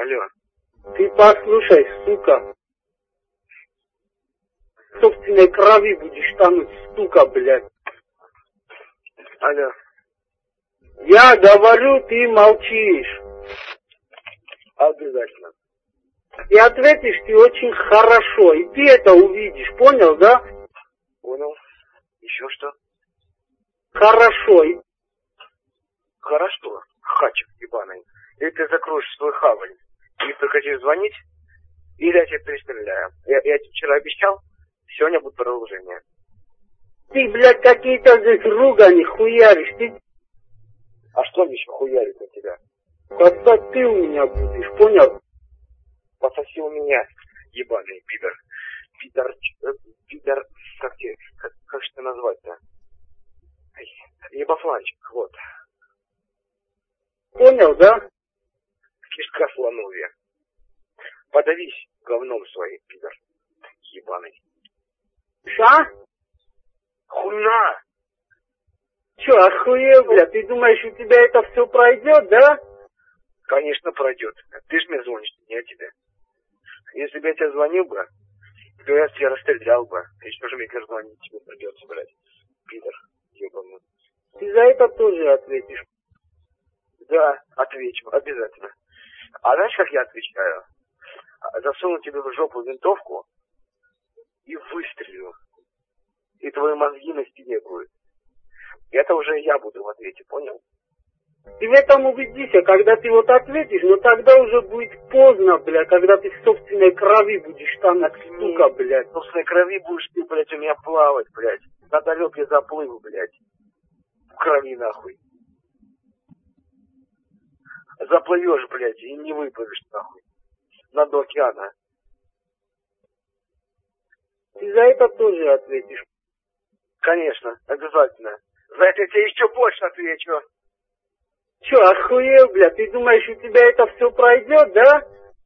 Алло. Ты послушай, сука. Собственной крови будешь тонуть, сука, блядь. Алло. Я говорю, ты молчишь. Обязательно. И ответишь ты очень хорошо. И ты это увидишь, понял, да? Понял. Еще что? Хорошо. Хорошо, хачик ебаный. Или ты закроешь свой хаваль и прекратишь звонить, или я тебя перестреляю. Я тебе вчера обещал, сегодня будет продолжение. Ты, блядь, какие-то здесь ругани хуяришь. Ты... А что мне еще хуярит на тебя? Сосать ты у меня будешь, понял? Пососи у меня, ебаный пидор. Пидор, как же это назвать-то? Ебафланчик, вот. Понял, да? Кишка слоновья. Подавись говном своим, пидор. Ебаный. Ша? Хуйна! Че, охуел, блядь? Ты думаешь, у тебя это все пройдет, да? Конечно, пройдет. Ты ж мне звонишь, не я тебе. Если бы я тебе звонил бы, то я тебя расстрелял бы. И что же мне звонить тебе придется, блядь? Пидор, ебаный. Ты за это тоже ответишь. Да, отвечу, обязательно. А знаешь, как я отвечаю? Засуну тебе в жопу винтовку и выстрелю. И твои мозги на стене будут. Это уже я буду в ответе, понял? Ты в этом убедишься, когда ты вот ответишь, но тогда уже будет поздно, бля, когда ты в собственной крови будешь там, сука, блядь. В собственной крови будешь ты, блядь, у меня плавать, блядь. На далекий заплыв, блядь. В крови, нахуй. Заплывешь, блядь, и не выплывешь, нахуй. На дно океана. Ты за это тоже ответишь. Конечно, обязательно. За это я тебе еще больше отвечу. Че, охуел, бля? Ты думаешь, у тебя это все пройдет, да?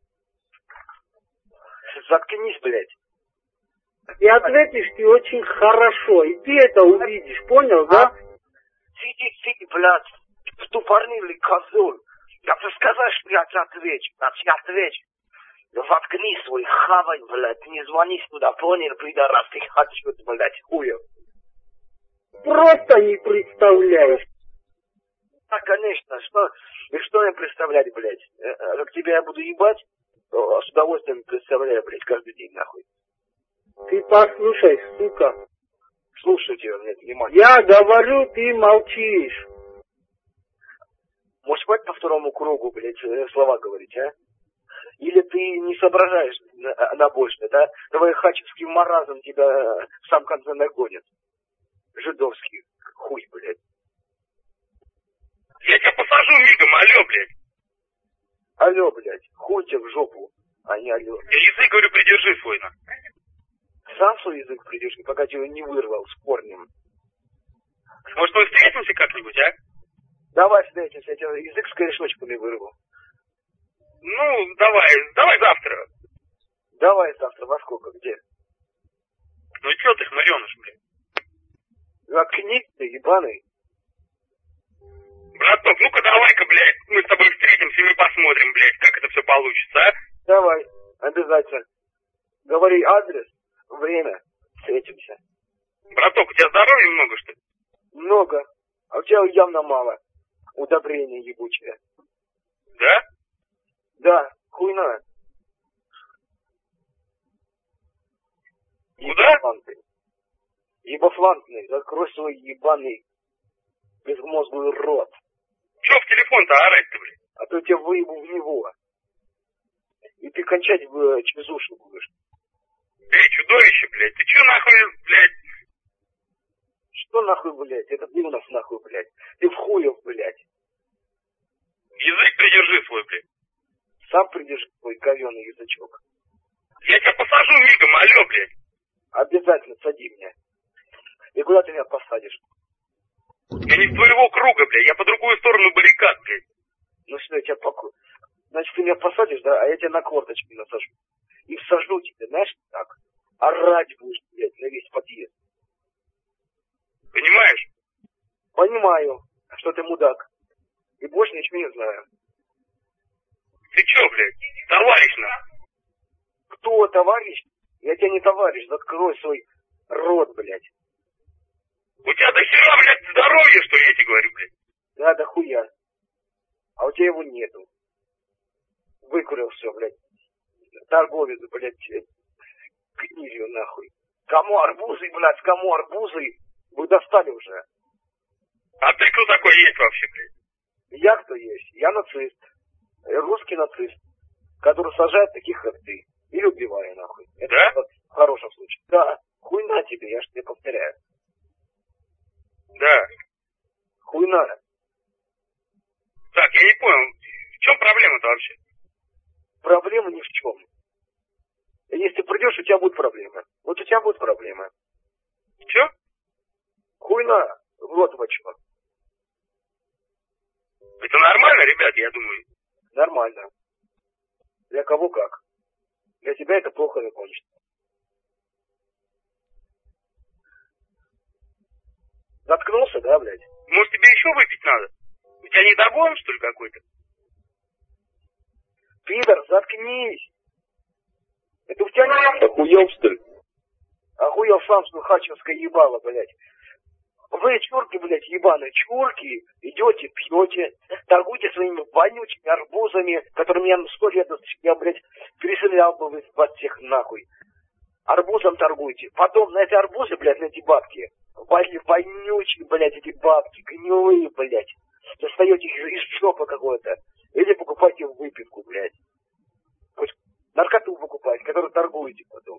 Заткнись, блядь. И ответишь ты очень хорошо. И ты это увидишь, понял, да? Сиди, блядь, ступорный козел. Я тебе сказал, что я тебе отвечу. Я отвечу. Заткни свой хавай, блядь. Не звони сюда, понял, пидорас, ты хочу, блядь, хуев. Просто не представляешь. А, конечно, что мне представлять, блядь? Как тебя я буду ебать? С удовольствием представляю, блядь, каждый день, нахуй. Ты послушай, сука. Слушаю тебя, блядь, внимательно. Я говорю, ты молчишь. Можешь по второму кругу, блядь, слова говорить, а? Или ты не соображаешь на больше, да? Давай хачевский маразм тебя в самом конце нагонит. Жидовский хуй, блядь. Я тебя посажу мигом, алло, блядь. Алло, блядь, хуй тебе в жопу, а не алло. Я язык, говорю, придержи свой, на. Сам свой язык придержи, пока тебя не вырвал с корнем. Может, мы встретимся как-нибудь, а? Давай встретимся, я тебе язык с корешочками вырву. Ну, давай завтра. Давай завтра, во сколько, где? Ну чё ты, хмырёныш, блядь? Заткнись ты, ебаный. Браток, ну-ка давай-ка, блядь, мы с тобой встретимся и мы посмотрим, блядь, как это все получится, а? Давай, обязательно. Говори адрес, время, встретимся. Браток, у тебя здоровья много, что ли? Много, а у тебя явно мало. Удобрение ебучее. Да? Да, хуйна. Куда? Ебафлантный, закрой свой ебаный безмозглый рот. Чё в телефон-то орать-то, блядь? А то я тебя выебу в него. И ты кончать в чмезушу будешь. Эй, чудовище, блядь, ты чё нахуй, блядь? Что нахуй, блядь? Это ты у нас нахуй, блядь. Ты в хуев, блядь. Язык придержи свой, блядь. Сам придержи свой говёный язычок. Я тебя посажу мигом, алло, блядь. Обязательно сади меня. И куда ты меня посадишь? Я не с твоего круга, блядь, я по другую сторону баррикад, блядь. Ну что, я тебя Значит, ты меня посадишь, да, а я тебя на корточки насажу. И всажу тебя, знаешь, так. Орать будешь, блядь, на весь подъезд. Понимаешь? Понимаю, что ты мудак. И больше ничего не знаю. Ты чё, блядь? Товарищ нахуй. Кто товарищ? Я тебе не товарищ, закрой свой рот, блядь. У тебя до хера, блядь, здоровье, что ли, я тебе говорю, блядь? Да, да хуя. А у тебя его нету. Выкурил все, блядь. Торговец, блядь, гнилью нахуй. Кому арбузы, блядь, кому арбузы? Вы достали уже. А ты кто такой есть вообще, блядь? Я кто есть? Я нацист. Русский нацист, который сажает таких, как ты. Или убивает, нахуй. Это Да? в хорошем случае. Да. Хуйна тебе, я ж тебе повторяю. Да. Хуйна. Так, я не понял, в чем проблема-то вообще? Проблема ни в чем. Если ты придешь, у тебя будут проблемы. Вот у тебя будут проблемы. Чё? Хуйна. Вот во чё. Это нормально, ребят, я думаю? Нормально. Для кого как. Для тебя это плохо закончится. Заткнулся, да, блядь? Может, тебе еще выпить надо? У тебя недогон, что ли, какой-то? Пидор, заткнись. Это у тебя не... Охуел, что ли? Охуел сам, что хачевское ебало, блядь. Вы, чурки, блядь, ебаные, чурки, идете, пьете, торгуете своими вонючими арбузами, которыми я 100 лет, я, блядь, перестрелял бы вас всех нахуй. Арбузом торгуете. Потом на эти арбузы, блядь, на эти бабки, вонючие, блядь, эти бабки, гнилые, блядь, достаете их из шопа какой-то. Или покупайте выпивку, блядь. Хоть наркоту покупать, которую торгуете потом.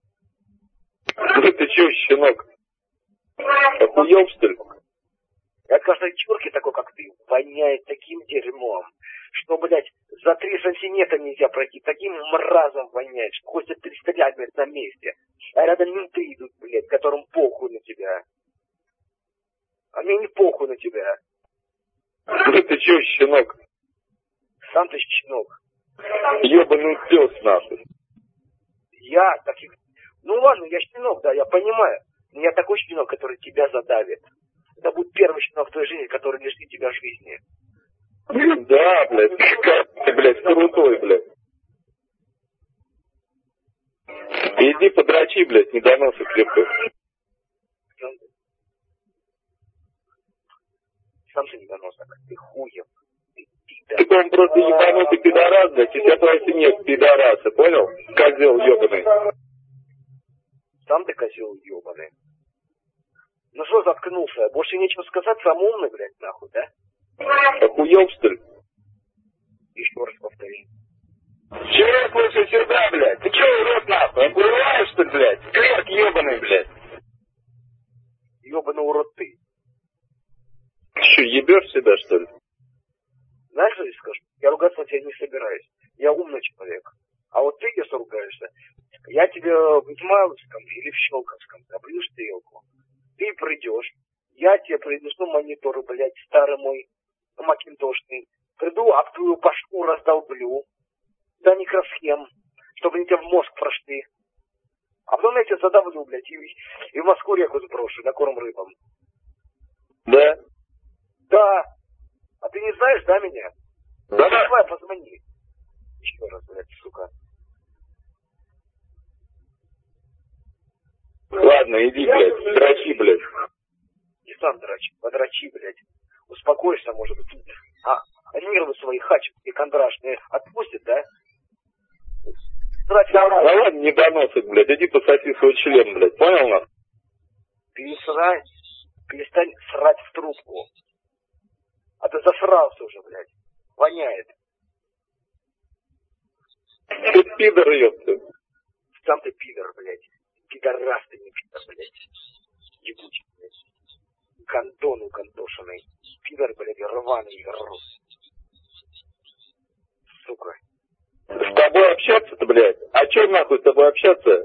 Ну ты чё, щенок? Охуел, что ли? И от каждой чурки такой, как ты, воняет таким дерьмом, что, блядь, за 3 сантиметра нельзя пройти. Таким мразом воняет, что хочется перестрелять, блядь, на месте. А рядом менты идут, блядь, которым похуй на тебя. А мне не похуй на тебя. Ну ты чё, щенок? Сам ты щенок. Ёбаный пёс, нахуй. Я таких... Ну ладно, я щенок, да, я понимаю. Но я такой щенок, который тебя задавит. Это будет первый щенок в твоей жизни, который лишит тебя жизни. Да, блядь, как ты, блядь, крутой, блядь. Иди подрачи, блядь, недоносы крепко. Сам ты недоносок, ты хуев. Ты там просто ебанутый пидорас, блядь, и вся твоя семья пидорасы, понял? Козел ёбаный. Сам ты козел ебаный. Ну что заткнулся? Больше нечего сказать, сам умный, блядь, нахуй, да? Охуел, что ли? Еще раз повтори. Чего слушай сюда, блядь? Ты чё, урод, нахуй? Охуеваешь, что ли, блядь? Клерк ебаный, блядь. Ебаный урод ты. Чё, ебёшь себя, что ли? Знаешь, что я скажу? Я ругаться на тебя не собираюсь. Я умный человек. А вот ты, если ругаешься, я тебе в Измайловском или в Щелковском добью стрелку. Ты придешь, я тебе принесу монитор, блядь, старый мой, макинтошный. Приду, об твою башку раздолблю до микросхем, чтобы они тебе в мозг прошли. А потом я тебя задавлю, блядь, и в Москву реку сброшу на корм рыбам. Да? Да. А ты не знаешь, да, меня? Да. Давай, позвони. Еще раз, блядь, сука. Ладно, иди, блядь, дрочи, блядь. Не сам дрочи, подрочи, блядь. Успокойся, может быть. А нервы свои хачевские, кондрашные отпустят, да? Да ладно, недоносок, блядь, иди пососи свой член, блядь, понял нас? Перестань срать в трубку. А ты засрался уже, блядь. Воняет. Ты пидор, ёпта. Сам ты пидор, блядь. Пидорас ты не пидор, блядь. Ебучий, блядь. Гондон укандошенный. Пидор, блядь, рваный рус. Сука. С тобой общаться-то, блядь? А чё нахуй с тобой общаться?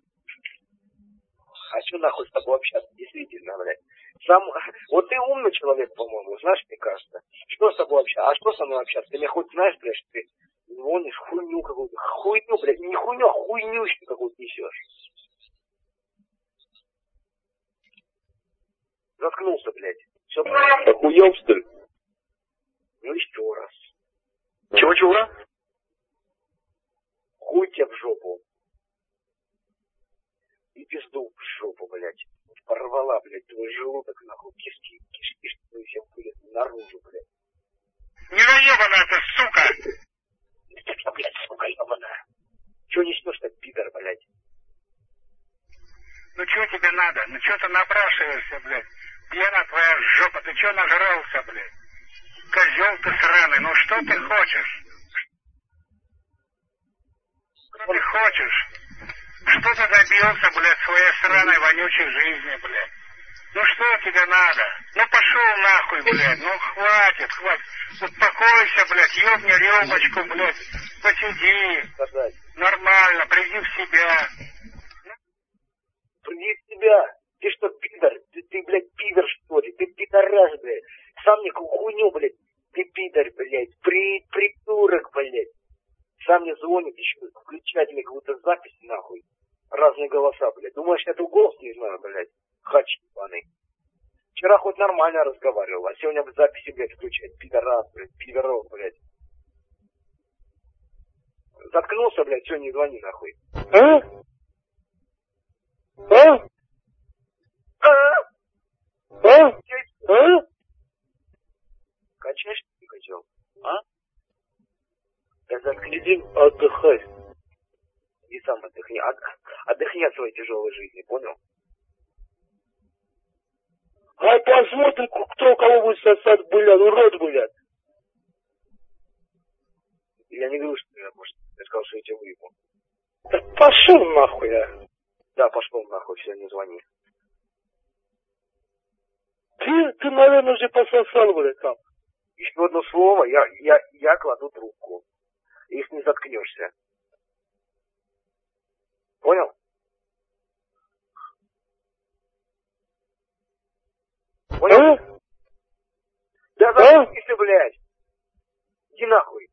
А что нахуй с тобой общаться? Действительно, блядь. Вот ты умный человек, по-моему, знаешь, мне кажется. Что с тобой общаться? А что со мной общаться? Ты меня хоть знаешь, блядь, что ты звонишь хуйню какую-то. Хуйню, блядь, не хуйню, а хуйнющу какую-то несешь. Заткнулся, блядь. Все, Охуел, что ли? ну еще раз. Чего-чего? порвала, блядь, твой желудок, нахуй, кишки, твои все вылезли наружу, блядь. Недоебанная ты, сука! Ты, блядь, сука ебаная. Чего несешь-то, пидор, блядь? Ну что тебе надо? Ну что ты напрашиваешься, блядь? Пьяна твоя жопа, ты что нажрался, блядь? Козел ты сраный, ну что ты хочешь? Что ты хочешь? Что ты добился, блядь, своей сраной вонючей жизни, блядь? Ну что тебе надо? Ну пошел нахуй, блядь, ну хватит. Успокойся, блядь, ёбни рюмочку, блядь, посиди. Нормально, приди в себя. Приди в себя. Ты что, пидор? Ты, блядь, пидор, что ли? Ты пидорас, блядь. Сам мне хуйню, блядь. Ты пидор, блядь. Придурок, блядь. Сам мне звонит еще, включать мне какую-то запись, нахуй. Разные голоса, блядь. Думаешь, я твой голос не знаю, блядь? Хач ебаный. Вчера хоть нормально разговаривал, а сегодня в записи, блядь, включать. Пидорас, блядь, пидорок, блядь. Заткнулся, блядь, все, не звони, нахуй. А? Качаешь, ты качал? А? Да заткни. Иди отдыхай. И сам отдохни. Отдохни от своей тяжелой жизни, понял? А посмотрим, кто кого будет сосать, блядь, урод, блядь. Я не говорю, что я, может, я сказал, что я тебя выебу. Да пошел нахуй, а. Да, пошел нахуй, все, не звони. Ты, наверное, уже пососал, блядь, там. Еще одно слово, я кладу трубку. Если не заткнешься. Понял? Понял? А? Да заткнись ты, блядь. Иди нахуй.